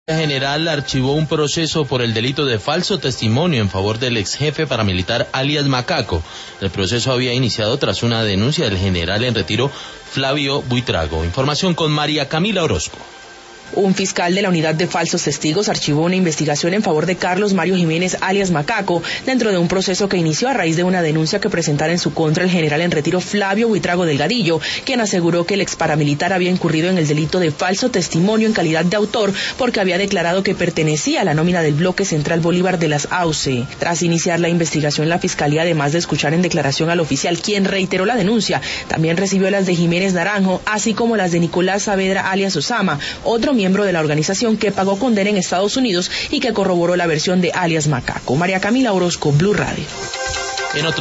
La General archivó un proceso por el delito de falso testimonio en favor del ex jefe paramilitar alias Macaco. El proceso había iniciado tras una denuncia del general en retiro Flavio Buitrago. Información con María Camila Orozco. Un fiscal de la unidad de falsos testigos archivó una investigación en favor de Carlos Mario Jiménez alias Macaco dentro de un proceso que inició a raíz de una denuncia que presentara en su contra el general en retiro Flavio Buitrago Delgadillo, quien aseguró que el ex paramilitar había incurrido en el delito de falso testimonio en calidad de autor porque había declarado que pertenecía a la nómina del bloque central Bolívar de las AUCE. Tras iniciar la investigación, la fiscalía, además de escuchar en declaración al oficial, quien reiteró la denuncia, también recibió las de Jiménez Naranjo, así como las de Nicolás Saavedra alias Osama, otro miembro de la organización que pagó condena en Estados Unidos y que corroboró la versión de alias Macaco. María Camila Orozco, Blue Radio.